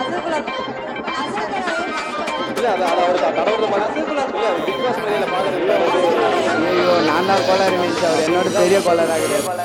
ஐயோ நான் தான் கோளாறு மீன்ஸ் அவர் என்னோட பெரிய கோளாறாக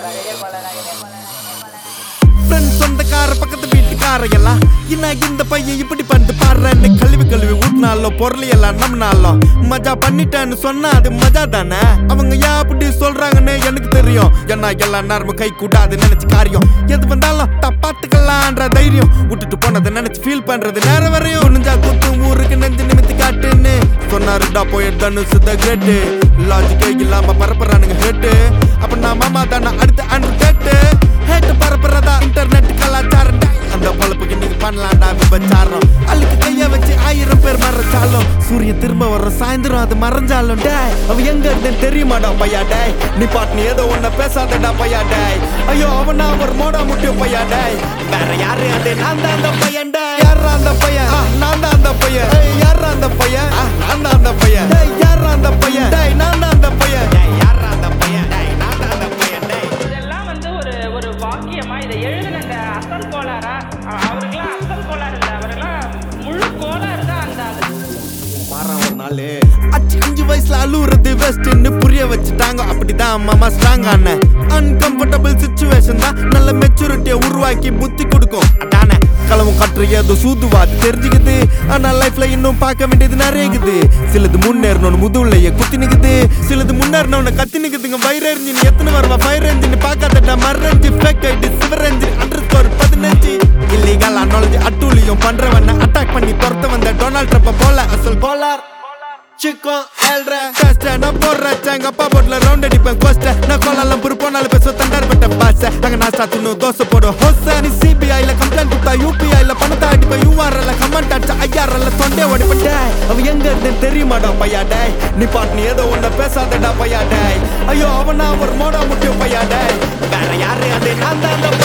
சொந்தக்கார பக்கத்து வீட்டுக்கார எல்லாம் இந்த பையன் இப்படி பண்ணிட்டு பாடுறேன்னு கழுவி ஊட்டினாலும் பொருள் எல்லாம் நம்மனாலும் மஜா பண்ணிட்டேன்னு சொன்னா அது மஜா தானே. அவங்க ஏன் அப்படி சொல்றாங்கன்னு எனக்கு தெரியும். ஏன்னா எல்லாம் நேரமும் கை கூடாது நினைச்சு காரியம் எது வந்தாலும் தப்பாத்துக்கலான்ற தைரியம் விட்டுட்டு போனதை நினைச்சு ஃபீல் பண்றது நேரம் வரையும். நெஞ்சா குத்து ஊருக்கு நெஞ்சு நிமித்தி காட்டுன்னு சொன்னாருடா போய் தனுசு த கிரேட்டு. லாஜிக்கே இல்லாம பரப்புறானுங்க ஹேட்டு. அப்ப நான் மாமா தானே அடுத்த அன்று கேட்டு ஹேட்டு பரப்புறதா இன்டர்நெட் கலாச்சாரம். அந்த பொழப்புக்கு நீங்க பண்ணலாம்டா விபச்சாரம். அழுக்கு கைய வச்சு 1000 பேர் மறைச்சாலும் சூரியன் திரும்ப வர சாயந்தரம் அது மறைஞ்சாலும் டே அவ எங்க இருந்தேன்னு தெரியுமாடா பையா டே. நீ பாட்டு நீ ஏதோ ஒன்ன பேசாதடா பையா டே. ஐயோ அவனா ஒரு மோடா முட்டிய பையா டே. வேற யாரு அது நான் தான் அந்த பையன் டே. யாரா அந்த பையன் நான் தான் அந்த பையன். யாரா அந்த பையன் நான் தான் அந்த பையன். யாரா அந்த பையன் நான் தான் அந்த பையன். யாரா அந்த பையன் நான் தான் அந்த பையன். இதெல்லாம் வந்து ஒரு வாக்கியமா இதை எழுதின அந்த அசல் கோளாரா அவருக்கெல்லாம் அசல் கோளாறு இல்லை, அவரெல்லாம் முழு கோளாறு தான். அந்த ஒரு நாள் 5 வயசுல அழுவுறது வெஸ்ட்னு புரிய வச்சுட்டாங்க. அப்படிதான் மாமா ஸ்ட்ராங் ஆன அன்கம்ஃபர்டபிள் சிச்சுவேஷன் தான் நல்ல மெச்சூரிட்டியை உருவாக்கி புத்தி கொடுக்கும். அதானே களவும் கற்று ஏதோ சூதுவாது தெரிஞ்சுக்குது. ஆனா லைஃப்ல இன்னும் பார்க்க வேண்டியது நிறைய இருக்குது. சிலது முன்னேறணும்னு முதுகுலையே குத்தி நிக்குது. சிலது முன்னேறணும்னு கத்தி நிக்குதுங்க. வயிறு எரிஞ்சின்னு எத்தனை வருவா ஃபயர் என்ஜின் பார்க்காதடா மறைஞ்சு ஃபேக் ஐடி சிவர் என்ஜின் _15 இல்லீகல் அனாலஜி அட்டூழியம் பண்றவன அட்டாக் பண்ணி துரத்த வந்த டொனால்ட் ட்ரம்ப் போல அசல் கோலார் சிக்கன் ஏழ்ற டெஸ்ட் நான் போடுற செங்கப்பா போட்ல ரவுண்ட் அடிப்பேன் கோஸ்ட். நான் கோலாலம் புரு போனாலும் பேச தண்டார் பட்ட பாச அங்க நான் சாத்துன்னு தோசை போடும் ஹோச. நீ சிபிஐல கம்ப்ளைண்ட் கொடுத்தா யூபிஐல பணத்தை அடிப்பேன். யூஆர்எல்ல கமெண்ட் அடிச்சா ஐஆர்எல்ல தொண்டே ஓடிப்பேன் டே. அவ எங்க இருந்தேன்னு தெரியுமாடா பையா டே. நீ பாட்டு நீ ஏதோ ஒன்ன பேசாதடா பையா டே. ஐயோ அவனா ஒரு மோடா முட்டிய பையா டே. வேற யாரு அது நான் தான்